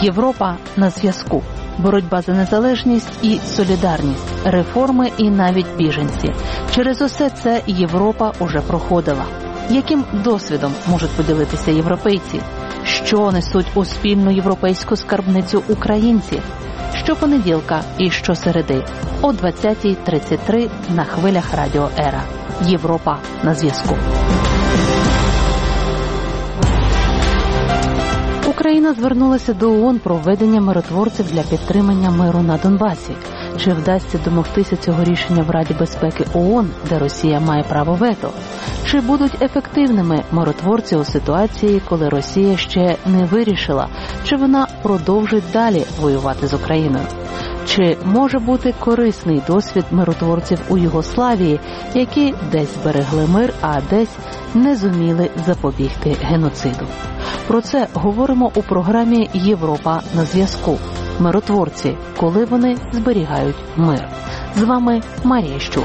Європа на зв'язку. Боротьба за незалежність і солідарність, реформи і навіть біженці. Через усе це Європа уже проходила. Яким досвідом можуть поділитися європейці? Що несуть у спільну європейську скарбницю українці? Щопонеділка і щосереди о 20:33 на хвилях Радіо Ера. Європа на зв'язку. Україна звернулася до ООН про введення миротворців для підтримання миру на Донбасі. Чи вдасться домогтися цього рішення в Раді безпеки ООН, де Росія має право вето? Чи будуть ефективними миротворці у ситуації, коли Росія ще не вирішила, чи вона продовжить далі воювати з Україною? Чи може бути корисний досвід миротворців у Югославії, які десь зберегли мир, а десь не зуміли запобігти геноциду? Про це говоримо у програмі «Європа на зв'язку». Миротворці, коли вони зберігають мир. З вами Марія Щур.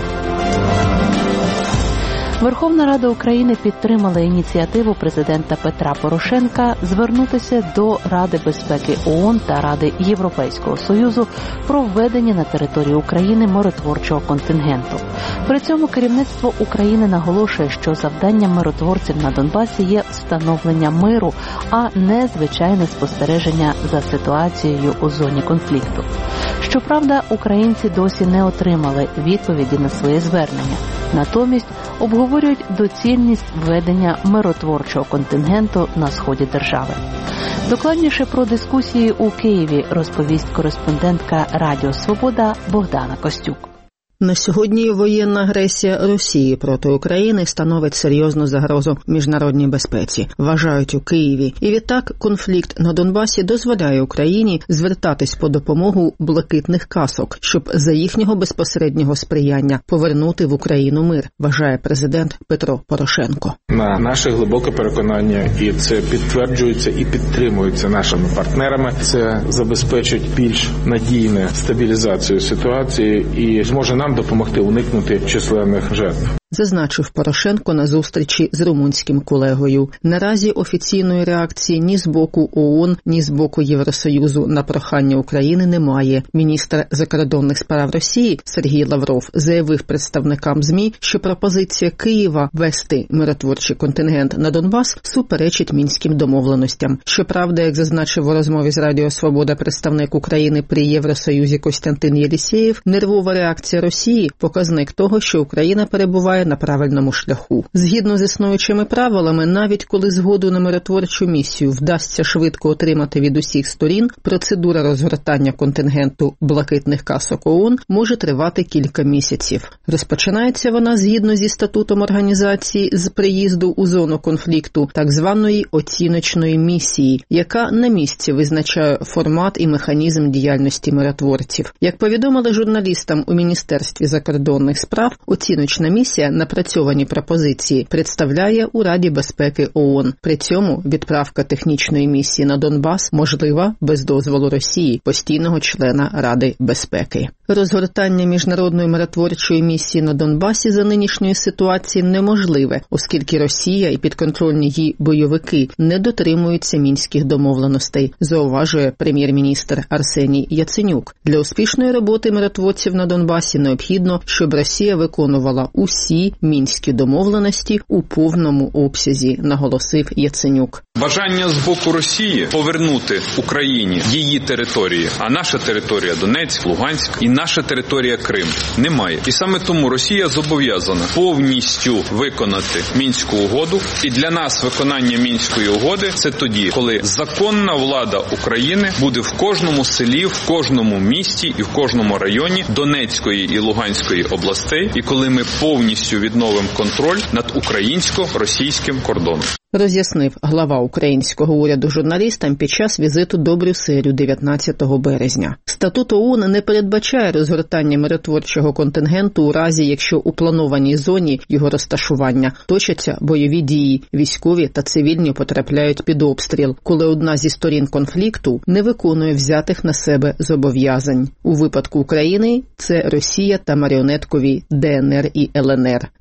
Верховна Рада України підтримала ініціативу президента Петра Порошенка звернутися до Ради безпеки ООН та Ради Європейського Союзу про введення на території України миротворчого контингенту. При цьому керівництво України наголошує, що завданням миротворців на Донбасі є встановлення миру, а не звичайне спостереження за ситуацією у зоні конфлікту. Щоправда, українці досі не отримали відповіді на своє звернення. Натомість обговорюють доцільність введення миротворчого контингенту на сході держави. Докладніше про дискусії у Києві розповість кореспондентка Радіо Свобода Богдана Костюк. На сьогодні воєнна агресія Росії проти України становить серйозну загрозу міжнародній безпеці, вважають у Києві. І відтак конфлікт на Донбасі дозволяє Україні звертатись по допомогу блакитних касок, щоб за їхнього безпосереднього сприяння повернути в Україну мир, вважає президент Петро Порошенко. На наше глибоке переконання, і це підтверджується і підтримується нашими партнерами, це забезпечить більш надійну стабілізацію ситуації і зможе нам допомогти уникнути численних жертв. Зазначив Порошенко на зустрічі з румунським колегою. Наразі офіційної реакції ні з боку ООН, ні з боку Євросоюзу на прохання України немає. Міністр закордонних справ Росії Сергій Лавров заявив представникам ЗМІ, що пропозиція Києва вести миротворчий контингент на Донбас суперечить мінським домовленостям. Щоправда, як зазначив у розмові з Радіо Свобода представник України при Євросоюзі Костянтин Єлісєєв, нервова реакція Росії – показник того, що Україна перебуває на правильному шляху. Згідно з існуючими правилами, навіть коли згоду на миротворчу місію вдасться швидко отримати від усіх сторін, процедура розгортання контингенту блакитних касок ООН може тривати кілька місяців. Розпочинається вона, згідно зі статутом організації, з приїзду у зону конфлікту так званої оціночної місії, яка на місці визначає формат і механізм діяльності миротворців. Як повідомили журналістам у Міністерстві закордонних справ, оціночна місія напрацьовані пропозиції представляє у Раді безпеки ООН. При цьому відправка технічної місії на Донбас можлива без дозволу Росії, постійного члена Ради безпеки. Розгортання міжнародної миротворчої місії на Донбасі за нинішньої ситуації неможливе, оскільки Росія і підконтрольні їй бойовики не дотримуються мінських домовленостей, зауважує прем'єр-міністр Арсеній Яценюк. Для успішної роботи миротворців на Донбасі необхідно, щоб Росія виконувала усі мінські домовленості у повному обсязі, наголосив Яценюк. Бажання з боку Росії повернути Україні її території, а наша територія Донецьк, Луганськ і наша територія Крим немає. І саме тому Росія зобов'язана повністю виконати Мінську угоду. І для нас виконання Мінської угоди – це тоді, коли законна влада України буде в кожному селі, в кожному місті і в кожному районі Донецької і Луганської областей, і коли ми повністю відновимо контроль над українсько-російським кордоном. Роз'яснив глава українського уряду журналістам під час візиту до Брюсселю 19 березня. Статут ООН не передбачає розгортання миротворчого контингенту у разі, якщо у планованій зоні його розташування точаться бойові дії, військові та цивільні потрапляють під обстріл, коли одна зі сторін конфлікту не виконує взятих на себе зобов'язань. У випадку України це Росія та маріонеткові ДНР і ЛНР.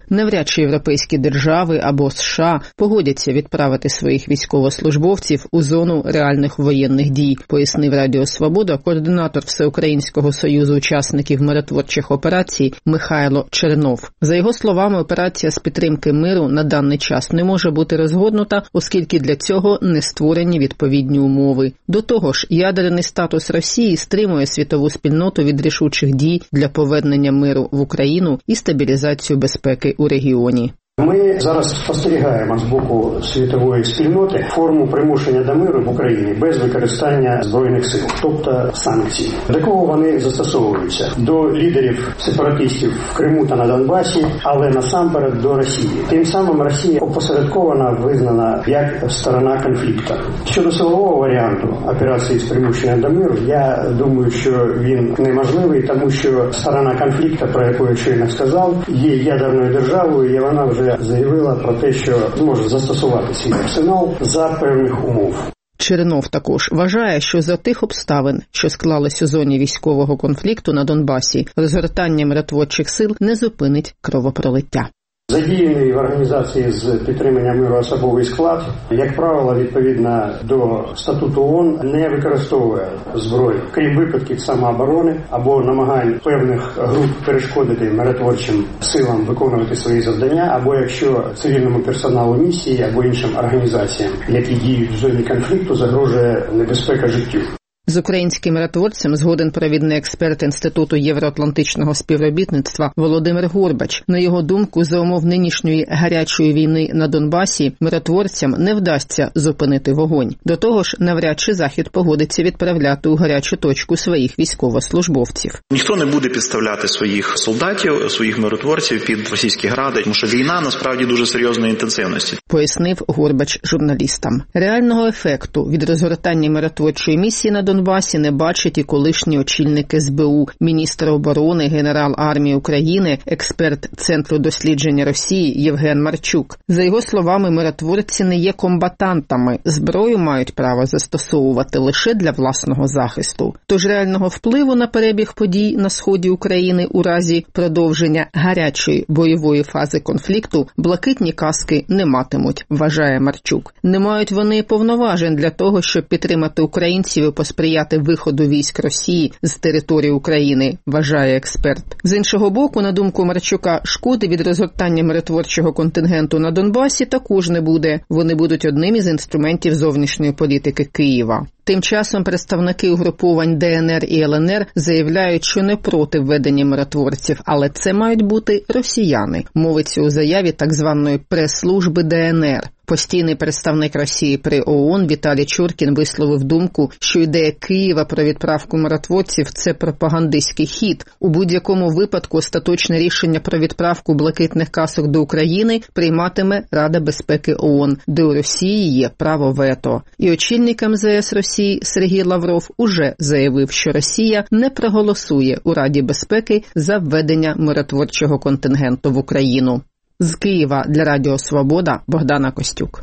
Навряд чи європейські держави або США погодяться відправити своїх військовослужбовців у зону реальних воєнних дій, пояснив Радіо Свобода координатор Всеукраїнського союзу учасників миротворчих операцій Михайло Чернов. За його словами, операція з підтримки миру на даний час не може бути розгорнута, оскільки для цього не створені відповідні умови. До того ж, ядерний статус Росії стримує світову спільноту від рішучих дій для повернення миру в Україну і стабілізацію безпеки у регіоні. Ми зараз спостерігаємо з боку світової спільноти форму примушення до миру в Україні без використання збройних сил, тобто санкцій. До кого вони застосовуються? До лідерів сепаратистів в Криму та на Донбасі, але насамперед до Росії. Тим самим Росія опосередковано визнана як сторона конфлікту. Щодо силового варіанту операції з примушення до миру, я думаю, що він неможливий, тому що сторона конфлікту, про яку я щойно сказав, є ядерною державою, і вона вже заявила про те, що зможе застосувати свій арсенал за певних умов. Чернов також вважає, що за тих обставин, що склались у зоні військового конфлікту на Донбасі, розгортання миротворчих сил не зупинить кровопролиття. Задіяний в організації з підтримання миру особовий склад, як правило, відповідно до статуту ООН, не використовує зброю, крім випадків самооборони або намагань певних груп перешкодити миротворчим силам виконувати свої завдання, або якщо цивільному персоналу місії або іншим організаціям, які діють в зоні конфлікту, загрожує небезпека життю. З українським миротворцем згоден провідний експерт Інституту євроатлантичного співробітництва Володимир Горбач. На його думку, за умов нинішньої гарячої війни на Донбасі миротворцям не вдасться зупинити вогонь. До того ж, навряд чи Захід погодиться відправляти у гарячу точку своїх військовослужбовців. Ніхто не буде підставляти своїх солдатів, своїх миротворців під російські гради, тому що війна насправді дуже серйозної інтенсивності. Пояснив Горбач журналістам. Реального ефекту від розгортання миротворчої місії на Донбасі не бачить і колишній очільник СБУ, міністр оборони, генерал армії України, експерт Центру дослідження Росії Євген Марчук. За його словами, миротворці не є комбатантами, зброю мають право застосовувати лише для власного захисту. Тож реального впливу на перебіг подій на сході України у разі продовження гарячої бойової фази конфлікту блакитні каски не матимуть, вважає Марчук. Не мають вони повноважень для того, щоб підтримати українців і посприяти виходу військ Росії з території України, вважає експерт. З іншого боку, на думку Марчука, шкоди від розгортання миротворчого контингенту на Донбасі також не буде. Вони будуть одним із інструментів зовнішньої політики Києва. Тим часом представники угруповань ДНР і ЛНР заявляють, що не проти введення миротворців, але це мають бути росіяни, мовиться у заяві так званої прес-служби ДНР. Постійний представник Росії при ООН Віталій Чуркін висловив думку, що ідея Києва про відправку миротворців – це пропагандистський хід. У будь-якому випадку остаточне рішення про відправку блакитних касок до України прийматиме Рада безпеки ООН, де у Росії є право вето. І очільник МЗС Росії Сергій Лавров уже заявив, що Росія не проголосує у Раді безпеки за введення миротворчого контингенту в Україну. З Києва для Радіо Свобода Богдана Костюк.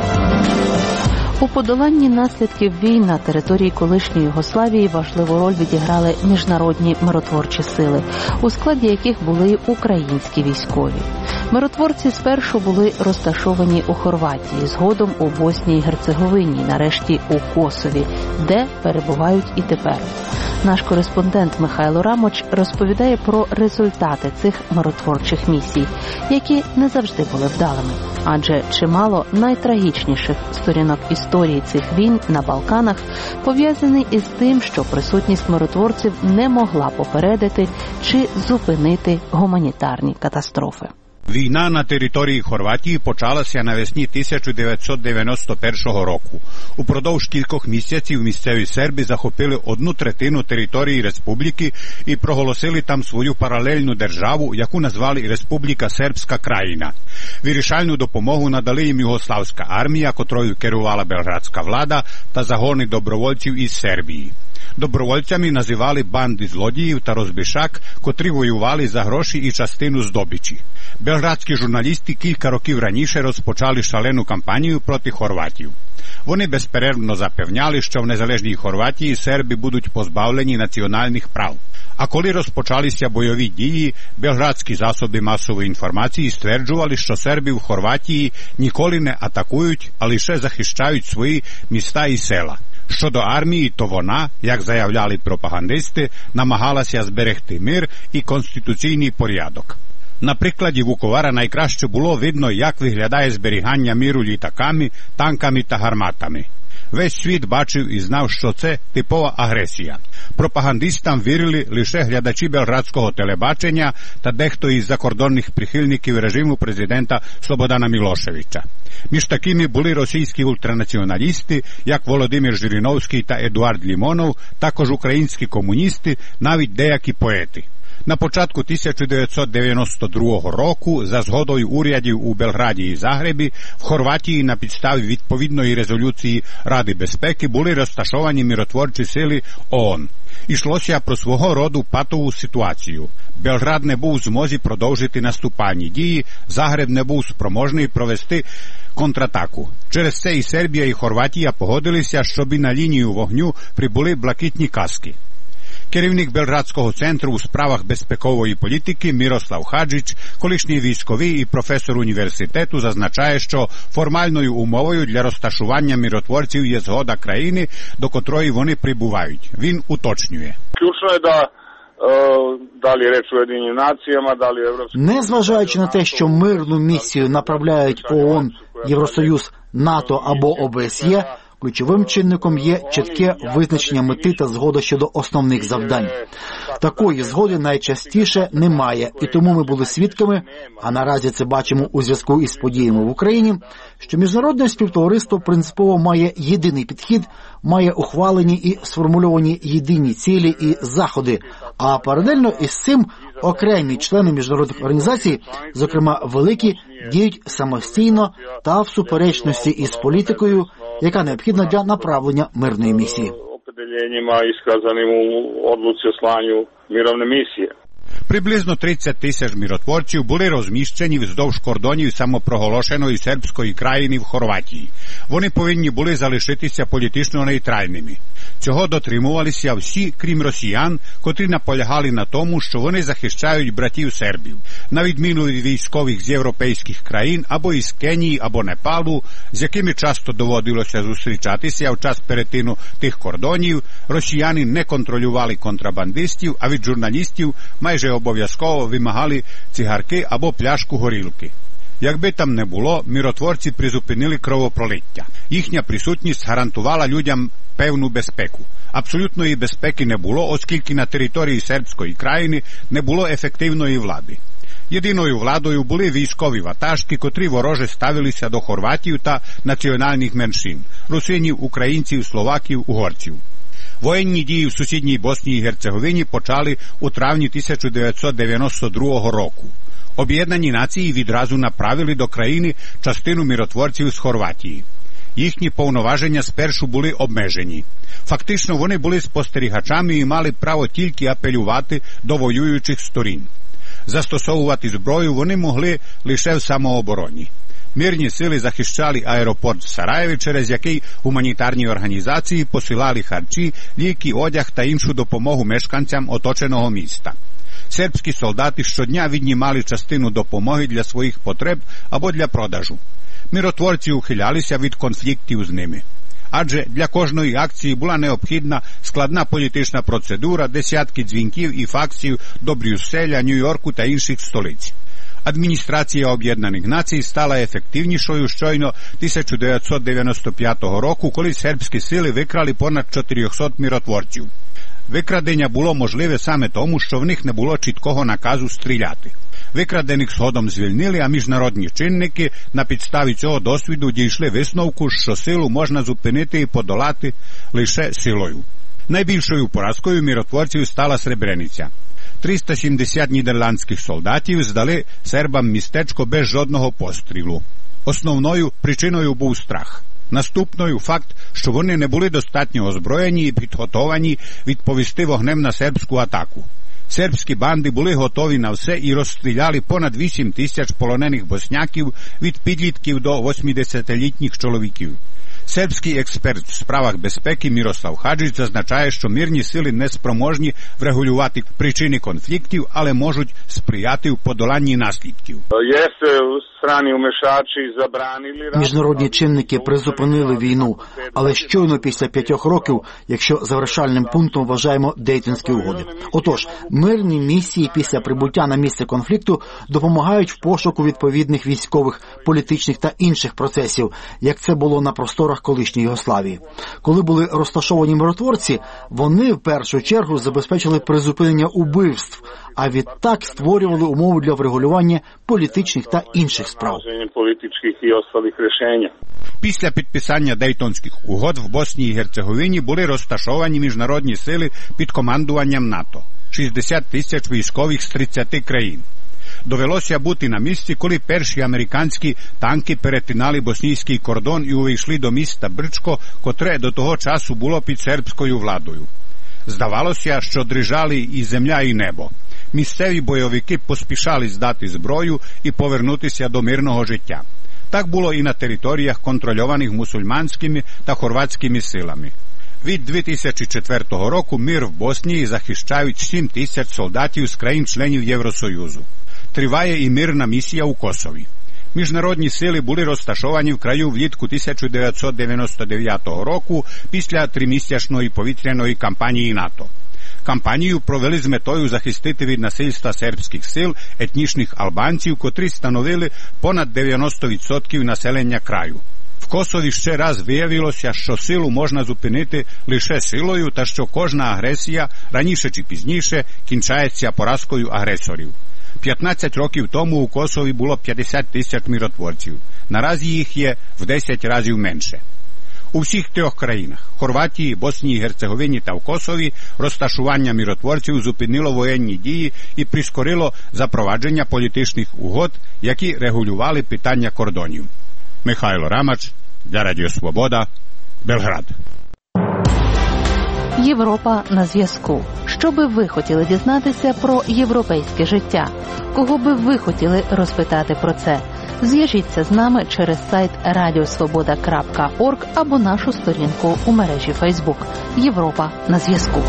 У подоланні наслідків війн на території колишньої Югославії важливу роль відіграли міжнародні миротворчі сили, у складі яких були українські військові. Миротворці спершу були розташовані у Хорватії, згодом у Боснії і Герцеговині, нарешті у Косові, де перебувають і тепер. Наш кореспондент Михайло Рамоч розповідає про результати цих миротворчих місій, які не завжди були вдалими. Адже чимало найтрагічніших сторінок історії цих війн на Балканах пов'язані із тим, що присутність миротворців не могла попередити чи зупинити гуманітарні катастрофи. Війна на території Хорватії почалася навесні 1991 року. Упродовж кількох місяців місцеві серби захопили 1/3 території республіки і проголосили там свою паралельну державу, яку назвали Республіка Сербська країна. Вирішальну допомогу надали їм югославська армія, котрою керувала белградська влада, та загони добровольців із Сербії. Добровольцями називали банди злодіїв та розбишак, котрі воювали за гроші і частину здобичі. Белградські журналісти кілька років раніше розпочали шалену кампанію проти хорватів. Вони безперервно запевняли, що в незалежній Хорватії серби будуть позбавлені національних прав. А коли розпочалися бойові дії, белградські засоби масової інформації стверджували, що серби в Хорватії ніколи не атакують, а лише захищають свої міста і села. Щодо армії, то вона, як заявляли пропагандисти, намагалася зберегти мир і конституційний порядок. На прикладі Вуковара найкраще було видно, як виглядає зберігання миру літаками, танками та гарматами. Весь світ бачив і знав, що це типова агресія. Пропагандистам вірили лише глядачі белградського телебачення та дехто із закордонних прихильників режиму президента Слободана Мілошевича. Між такими були російські ультранаціоналісти, як Володимир Жириновський та Едуард Лімонов, також українські комуністи, навіть деякі поети. На початку 1992 року, за згодою урядів у Белграді і Загребі, в Хорватії на підставі відповідної резолюції Ради безпеки були розташовані миротворчі сили ООН. Ішлося про свого роду патову ситуацію. Белград не був в змозі продовжити наступальні дії, Загреб не був спроможний провести контратаку. Через це і Сербія, і Хорватія погодилися, щоб і на лінію вогню прибули блакитні каски. Керівник Белградського центру у справах безпекової політики Мирослав Хаджич, колишній військовий і професор університету, зазначає, що формальною умовою для розташування миротворців є згода країни, до котрої вони прибувають. Він уточнює. Ключно є, далі реч у Уєдиненим націям, далі Європейський... Незважаючи на те, що мирну місію направляють ООН, Євросоюз, НАТО або ОБСЄ, ключовим чинником є чітке визначення мети та згода щодо основних завдань. Такої згоди найчастіше немає, і тому ми були свідками, а наразі це бачимо у зв'язку із подіями в Україні, що міжнародне співтовариство принципово має єдиний підхід, має ухвалені і сформульовані єдині цілі і заходи, а паралельно із цим окремі члени міжнародних організацій, зокрема великі, діють самостійно та в суперечності із політикою, яка необхідна для направлення мирної місії. Приблизно 30 тисяч миротворців були розміщені вздовж кордонів самопроголошеної сербської країни в Хорватії. Вони повинні були залишитися політично нейтральними. Цього дотримувалися всі, крім росіян, котрі наполягали на тому, що вони захищають братів сербів. На відміну від військових з європейських країн або із Кенії, або Непалу, з якими часто доводилося зустрічатися в час перетину тих кордонів, росіяни не контролювали контрабандистів, а від журналістів майже обов'язково вимагали цигарки або пляшку горілки. Якби там не було, миротворці призупинили кровопролиття. Їхня присутність гарантувала людям певну безпеку. Абсолютної безпеки не було, оскільки на території сербської країни не було ефективної влади. Єдиною владою були військові ватажки, котрі вороже ставилися до хорватів та національних меншин – русинів, українців, словаків, угорців. Воєнні дії в сусідній Боснії і Герцеговині почали у травні 1992 року. Об'єднані нації відразу направили до країни частину миротворців з Хорватії. Їхні повноваження спершу були обмежені. Фактично вони були спостерігачами і мали право тільки апелювати до воюючих сторін. Застосовувати зброю вони могли лише в самообороні. Мирні сили захищали аеропорт в Сараєві, через який гуманітарні організації посилали харчі, ліки, одяг та іншу допомогу мешканцям оточеного міста. Сербські солдати щодня віднімали частину допомоги для своїх потреб або для продажу. Миротворці ухилялися від конфліктів з ними. Адже для кожної акції була необхідна складна політична процедура, десятки дзвінків і факсів до Брюсселя, Нью-Йорку та інших столиць. Адміністрація Об'єднаних Націй стала ефективнішою щойно 1995 року, коли сербські сили викрали понад 400 миротворців. Викрадення було можливе саме тому, що в них не було чіткого наказу стріляти. Викрадених згодом звільнили, а міжнародні чинники на підставі цього досвіду дійшли висновку, що силу можна зупинити і подолати лише силою. Найбільшою поразкою миротворців стала Сребрениця. 370 нідерландських солдатів здали сербам містечко без жодного пострілу. Основною причиною був страх. Наступною факт, що вони не були достатньо озброєні і підготовані відповісти вогнем на сербську атаку. Сербські банди були готові на все і розстріляли понад 8 тисяч полонених босняків від підлітків до 80-літніх чоловіків. Сербський експерт в справах безпеки Мирослав Хаджич зазначає, що мирні сили не спроможні врегулювати причини конфліктів, але можуть сприяти в подоланні наслідків. Міжнародні чинники призупинили війну, але щойно після 5 років, якщо завершальним пунктом вважаємо Дейтонські угоди. Отож, мирні місії після прибуття на місце конфлікту допомагають в пошуку відповідних військових, політичних та інших процесів, як це було на просторах колишньої Югославії. Коли були розташовані миротворці, вони в першу чергу забезпечили призупинення убивств, а відтак створювали умови для врегулювання політичних та інших справ. Після підписання Дейтонських угод в Боснії і Герцеговині були розташовані міжнародні сили під командуванням НАТО. 60 тисяч військових з 30 країн. Довелося бути на місці, коли перші американські танки перетинали боснійський кордон і увійшли до міста Брчко, котре до того часу було під сербською владою. Здавалося, що дрижали і земля, і небо. Місцеві бойовики поспішали здати зброю і повернутися до мирного життя. Так було і на територіях, контрольованих мусульманськими та хорватськими силами. Від 2004 року мир в Боснії захищають 7 тисяч солдатів з країн-членів Євросоюзу. Триває і мирна місія у Косові. Міжнародні сили були розташовані в краю влітку 1999 року після 3-місячної повітряної кампанії НАТО. Кампанію провели з метою захистити від насильства сербських сил етнічних албанців, котрі становили понад 90% населення краю. В Косові ще раз виявилося, що силу можна зупинити лише силою та що кожна агресія, раніше чи пізніше, кінчається поразкою агресорів. 15 років тому у Косові було 50 тисяч миротворців. Наразі їх є в 10 разів менше. У всіх 3 країнах – Хорватії, Боснії і Герцеговині та в Косові – розташування миротворців зупинило воєнні дії і прискорило запровадження політичних угод, які регулювали питання кордонів. Михайло Рамач для Радіо Свобода, Белград. Європа на зв'язку. Що би ви хотіли дізнатися про європейське життя? Кого би ви хотіли розпитати про це? Зв'яжіться з нами через сайт radiosvoboda.org або нашу сторінку у мережі Facebook. Європа на зв'язку.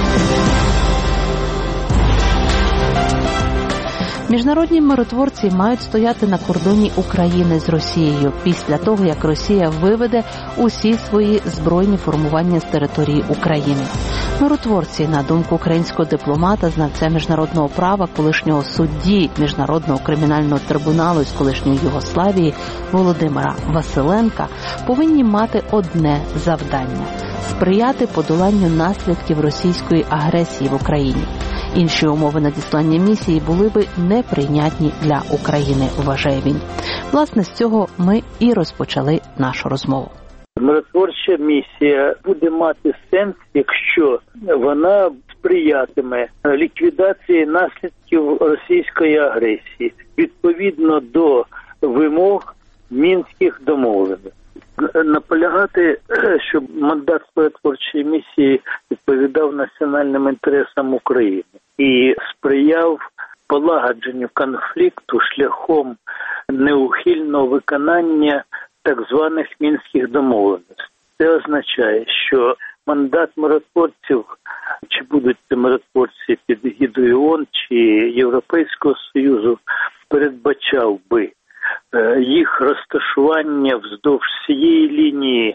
Міжнародні миротворці мають стояти на кордоні України з Росією після того, як Росія виведе усі свої збройні формування з території України. Миротворці, на думку українського дипломата, знавця міжнародного права, колишнього судді Міжнародного кримінального трибуналу з колишньої Югославії Володимира Василенка, повинні мати одне завдання – сприяти подоланню наслідків російської агресії в Україні. Інші умови надіслання місії були би неприйнятні для України, вважає він. Власне, з цього ми і розпочали нашу розмову. Миротворча місія буде мати сенс, якщо вона сприятиме ліквідації наслідків російської агресії відповідно до вимог Мінських домовленостей. Наполягати, щоб мандат миротворчої місії відповідав національним інтересам України і сприяв полагодженню конфлікту шляхом неухильного виконання так званих Мінських домовленостей. Це означає, що мандат миротворців, чи будуть це миротворці під егідою ООН чи Європейського Союзу, передбачав би їх розташування вздовж всієї лінії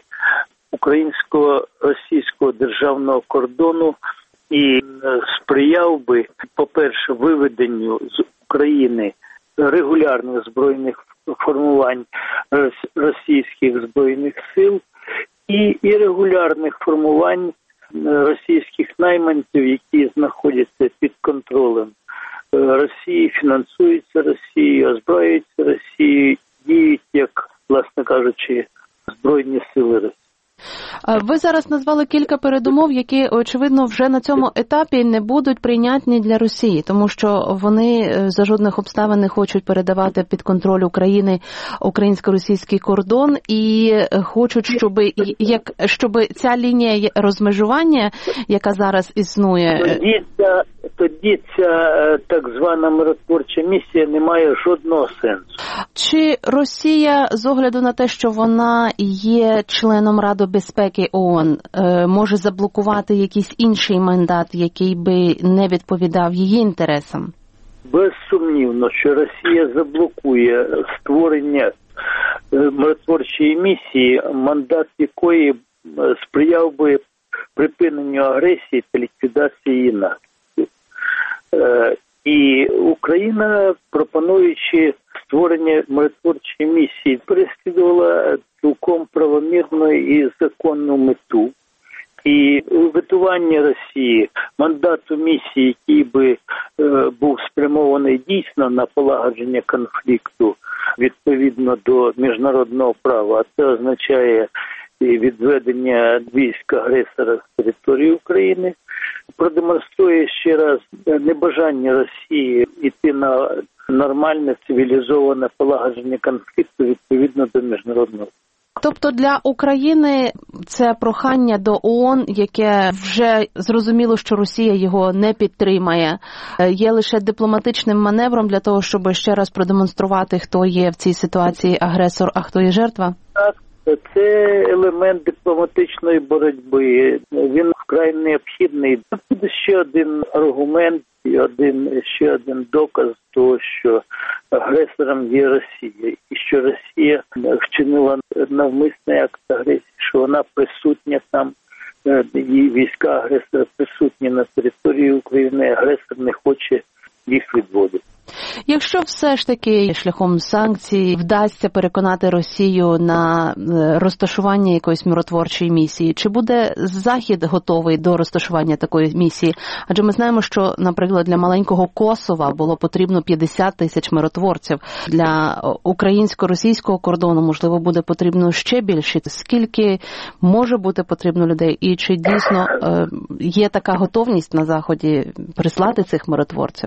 українсько-російського державного кордону і сприяв би, по-перше, виведенню з України регулярних збройних формувань російських збройних сил і регулярних формувань російських найманців, які знаходяться під контролем Росії, фінансуються Росією, озброюються Росією, діють, як, власне кажучи, збройні сили Росії. Ви зараз назвали кілька передумов, які, очевидно, вже на цьому етапі не будуть прийнятні для Росії, тому що вони за жодних обставин не хочуть передавати під контроль України українсько-російський кордон і хочуть, щоб ця лінія розмежування, яка зараз існує... тоді ця так звана миротворча місія не має жодного сенсу. Чи Росія, з огляду на те, що вона є членом Ради безпеки ООН, може заблокувати якийсь інший мандат, який би не відповідав її інтересам? Безсумнівно, що Росія заблокує створення миротворчої місії, мандат якої сприяв би припиненню агресії та ліквідації її наслідків. І Україна, пропонуючи створення миротворчої місії, переслідувала цілком правомірну і законну мету. І витування Росії, мандату місії, який би був спрямований дійсно на полагодження конфлікту відповідно до міжнародного права, а це означає відведення військ агресора з території України, продемонструє ще раз небажання Росії йти на нормальне, цивілізоване полагодження конфлікту відповідно до міжнародного. Тобто для України це прохання до ООН, яке вже зрозуміло, що Росія його не підтримає, є лише дипломатичним маневром для того, щоб ще раз продемонструвати, хто є в цій ситуації агресор, а хто є жертва? Так, це елемент дипломатичної боротьби. Він вкрай необхідний. Це буде ще один аргумент і ще один доказ того, що агресором є Росія. І що Росія вчинила навмисний акт агресії, що вона присутня там, її війська агресора присутні на території України, агресор не хоче їх відводити. Якщо все ж таки шляхом санкцій вдасться переконати Росію на розташування якоїсь миротворчої місії, чи буде Захід готовий до розташування такої місії? Адже ми знаємо, що, наприклад, для маленького Косова було потрібно 50 тисяч миротворців. Для українсько-російського кордону, можливо, буде потрібно ще більше. Скільки може бути потрібно людей? І чи дійсно є така готовність на Заході прислати цих миротворців?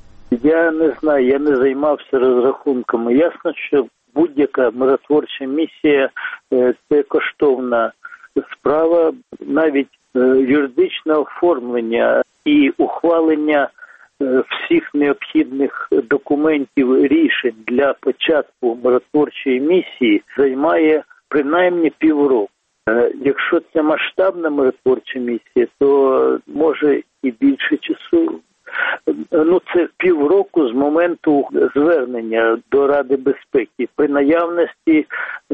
Я не знаю, я не займався розрахунками. Ясно, що будь-яка миротворча місія – це коштовна справа, навіть юридичне оформлення і ухвалення всіх необхідних документів, рішень для початку миротворчої місії займає принаймні півроку. Якщо це масштабна миротворча місія, то може і більше часу. Це півроку з моменту звернення до Ради безпеки. При наявності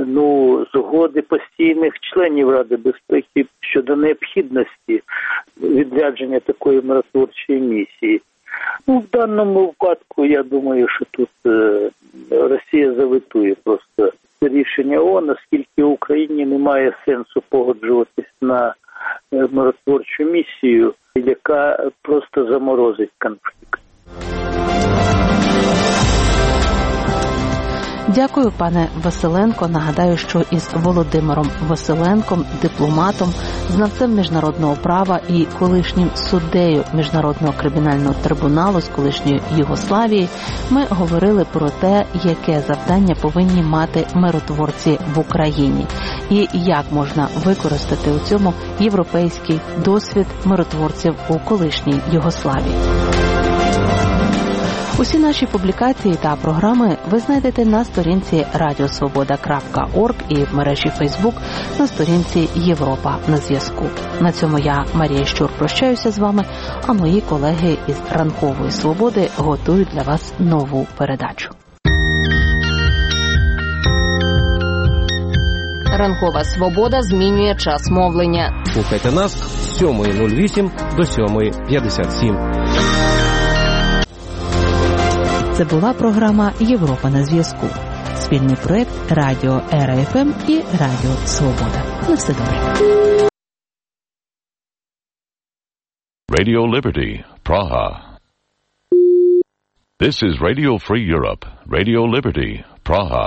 згоди постійних членів Ради безпеки щодо необхідності відрядження такої миротворчої місії. В даному випадку, я думаю, що тут Росія заветує просто це рішення ООН, оскільки Україні немає сенсу погоджуватись на миротворчу місію, яка просто заморозить конфлікт. Дякую, пане Василенко. Нагадаю, що із Володимиром Василенком, дипломатом, знавцем міжнародного права і колишнім суддею Міжнародного кримінального трибуналу з колишньої Югославії, ми говорили про те, яке завдання повинні мати миротворці в Україні і як можна використати у цьому європейський досвід миротворців у колишній Югославії. Усі наші публікації та програми ви знайдете на сторінці radiosvoboda.org і в мережі Facebook на сторінці Європа на зв'язку. На цьому я, Марія Щур, прощаюся з вами, а мої колеги із Ранкової Свободи готують для вас нову передачу. Ранкова Свобода змінює час мовлення. Слухайте нас з 7:08 до 7:57. Це була програма «Європа на зв'язку». Спільний проект Радіо РФМ і Радіо Свобода. На все добре. Radio Liberty, Praha. This is Radio Free Europe, Radio Liberty, Praha.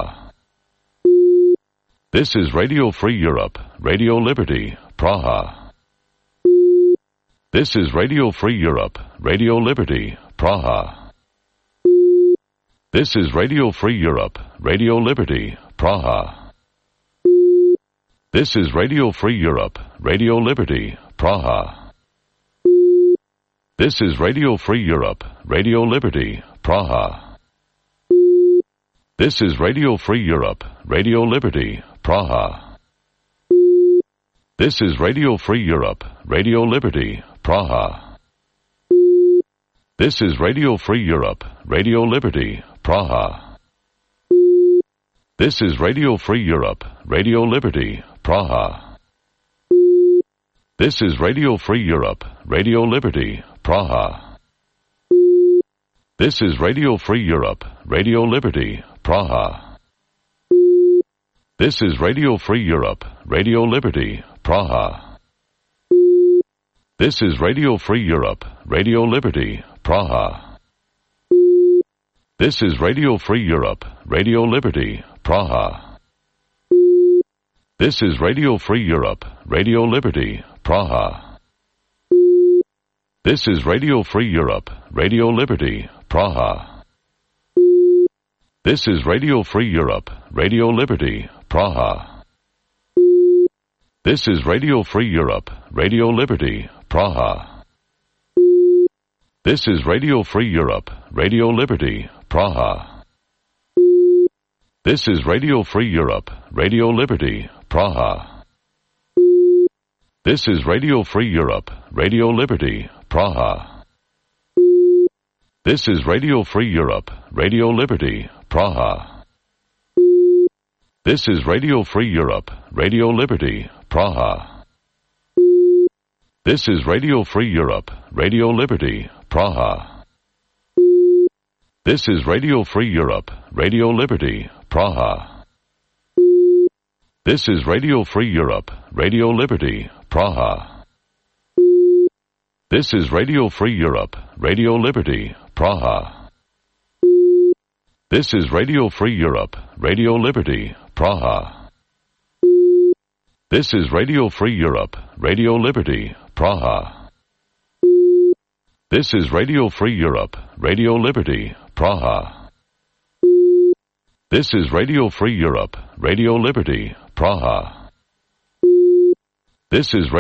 This is Radio Free Europe, Radio Liberty, Praha. This is Radio Free Europe, Radio Liberty, Praha. This is Radio Free Europe, Radio Liberty, Praha. This is Radio Free Europe, Radio Liberty, Praha. This is Radio Free Europe, Radio Liberty, Praha. This is Radio Free Europe, Radio Liberty, Praha. This is Radio Free Europe, Radio Liberty, Praha. This is Radio Free Europe, Radio Liberty, Praha. This is Radio Free Europe, Radio Liberty, Praha. This is Radio Free Europe, Radio Liberty, Praha. This is Radio Free Europe, Radio Liberty, Praha. This is Radio Free Europe, Radio Liberty, Praha. This is Radio Free Europe, Radio Liberty, Praha. This is Radio Free Europe, Radio Liberty, Praha. This is Radio Free Europe, Radio Liberty, Praha. This is Radio Free Europe, Radio Liberty, Praha. This is Radio Free Europe, Radio Liberty, Praha. This is Radio Free Europe, Radio Liberty, Praha. This is Radio Free Europe, Radio Liberty, Praha. This is Radio Free Europe, Radio Liberty, Praha. This is Radio Free Europe, Radio Liberty, Praha. This is Radio Free Europe, Radio Liberty, Praha. This is Radio Free Europe, Radio Liberty, Praha. This is Radio Free Europe, Radio Liberty, Praha. This is Radio Free Europe, Radio Liberty, Praha. This is Radio Free Europe, Radio Liberty, Praha. This is Radio Free Europe, Radio Liberty, Praha. This is Radio Free Europe, Radio Liberty, Praha. This is Radio Free Europe, Radio Liberty, Praha. This is Radio Free Europe, Radio Liberty, Praha. This is Radio Free Europe, Radio Liberty, Praha. This is